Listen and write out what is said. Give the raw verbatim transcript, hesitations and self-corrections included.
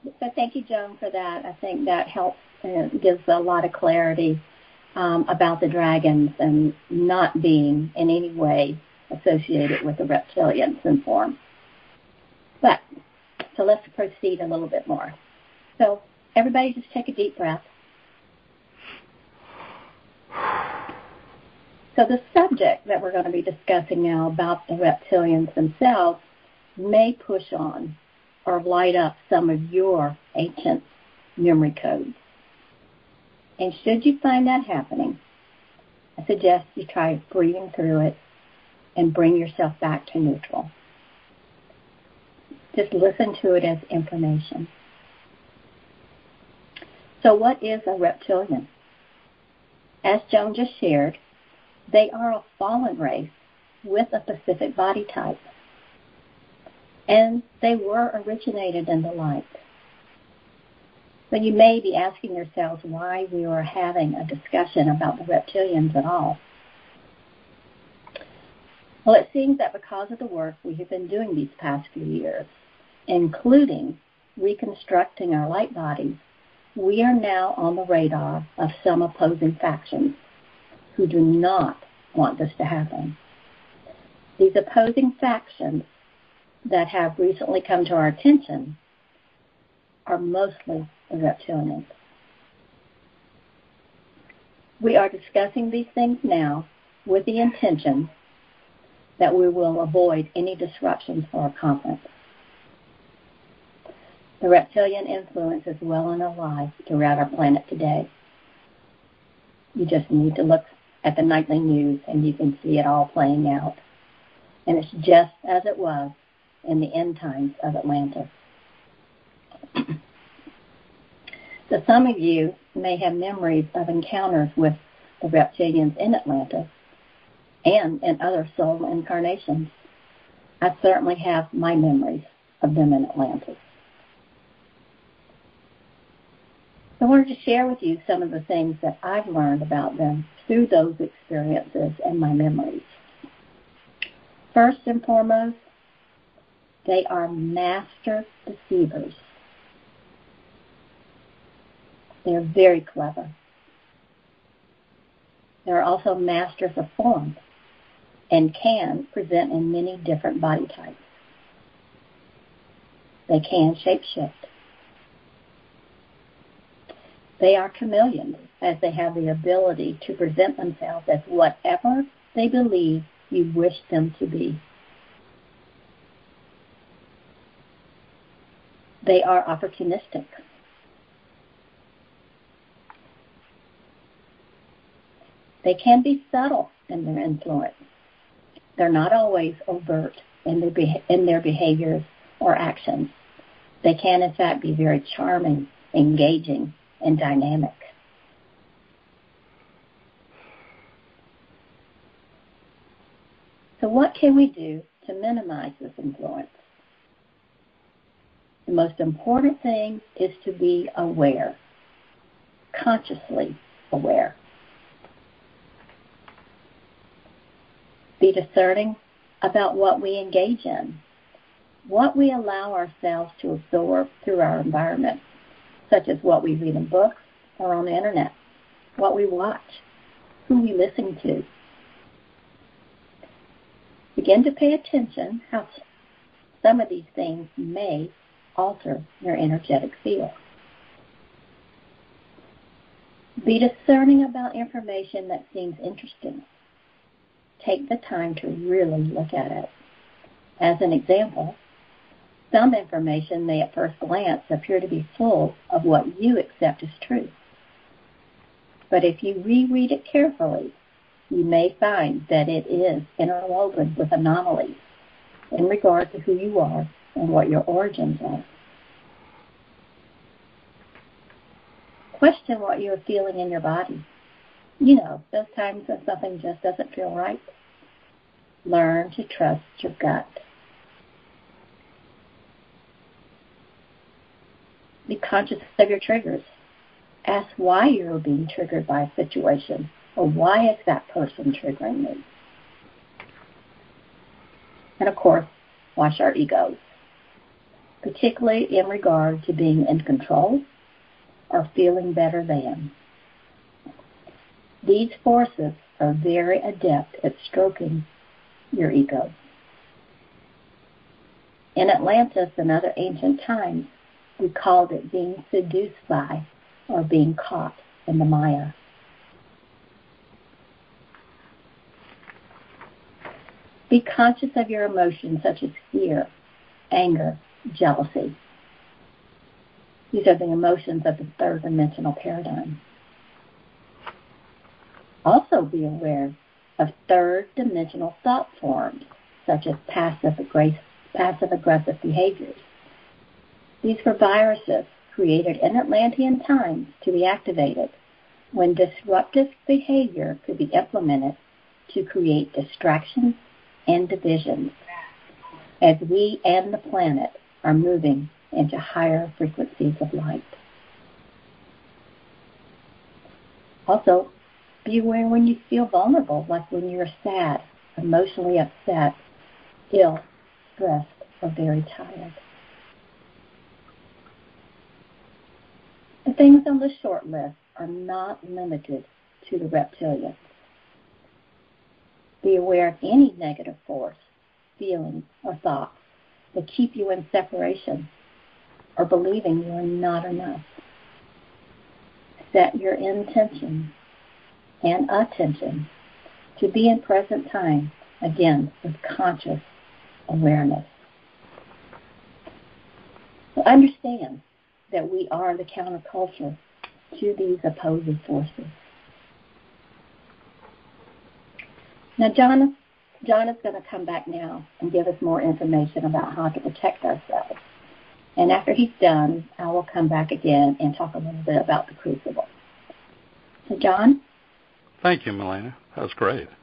So thank you, Joan, for that. I think that helps and gives a lot of clarity um, about the dragons and not being in any way associated with the reptilians in form. But, so let's proceed a little bit more. So everybody just take a deep breath. So the subject that we're going to be discussing now about the reptilians themselves may push on or light up some of your ancient memory codes. And should you find that happening, I suggest you try breathing through it and bring yourself back to neutral. Just listen to it as information. So what is a reptilian? As Joan just shared, they are a fallen race with a specific body type. And they were originated in the light. So you may be asking yourselves why we are having a discussion about the reptilians at all. Well, it seems that because of the work we have been doing these past few years, including reconstructing our light bodies, we are now on the radar of some opposing factions who do not want this to happen. These opposing factions that have recently come to our attention are mostly the reptilians. We are discussing these things now with the intention that we will avoid any disruptions for our conference. The reptilian influence is well and alive throughout our planet today. You just need to look at the nightly news and you can see it all playing out. And it's just as it was in the end times of Atlantis. So some of you may have memories of encounters with the reptilians in Atlantis and in other soul incarnations. I certainly have my memories of them in Atlantis. I wanted to share with you some of the things that I've learned about them through those experiences and my memories. First and foremost, they are master deceivers. They're very clever. They're also masters of form and can present in many different body types. They can shapeshift. They are chameleons, as they have the ability to present themselves as whatever they believe you wish them to be. They are opportunistic. They can be subtle in their influence. They're not always overt in their, beha- in their behaviors or actions. They can, in fact, be very charming, engaging, and dynamic. So what can we do to minimize this influence? The most important thing is to be aware, consciously aware. Be discerning about what we engage in, what we allow ourselves to absorb through our environment, such as what we read in books or on the internet, what we watch, who we listen to. Begin to pay attention how some of these things may alter your energetic field. Be discerning about information that seems interesting. Take the time to really look at it. As an example, some information may at first glance appear to be full of what you accept as true. But if you reread it carefully, you may find that it is interwoven with anomalies in regard to who you are and what your origins are. Question what you're feeling in your body. You know, those times when something just doesn't feel right. Learn to trust your gut. Be conscious of your triggers. Ask why you're being triggered by a situation, or why is that person triggering me? And of course, watch our egos. particularly in regard to being in control or feeling better than. These forces are very adept at stroking your ego. In Atlantis and other ancient times, we called it being seduced by or being caught in the Maya. Be conscious of your emotions such as fear, anger, jealousy. These are the emotions of the third dimensional paradigm. Also be aware of third dimensional thought forms such as passive aggressive, passive aggressive behaviors. These were viruses created in Atlantean times to be activated when disruptive behavior could be implemented to create distractions and divisions as we and the planet are moving into higher frequencies of light. Also, be aware when you feel vulnerable, like when you're sad, emotionally upset, ill, stressed, or very tired. The things on the short list are not limited to the reptilians. Be aware of any negative force, feelings, or thoughts that keep you in separation or believing you are not enough. Set your intention and attention to be in present time, again, with conscious awareness. So understand that we are the counterculture to these opposing forces. Now, John, John is going to come back now and give us more information about how to protect ourselves. And after he's done, I will come back again and talk a little bit about the crucible. So, John? Thank you, Melina. That was great.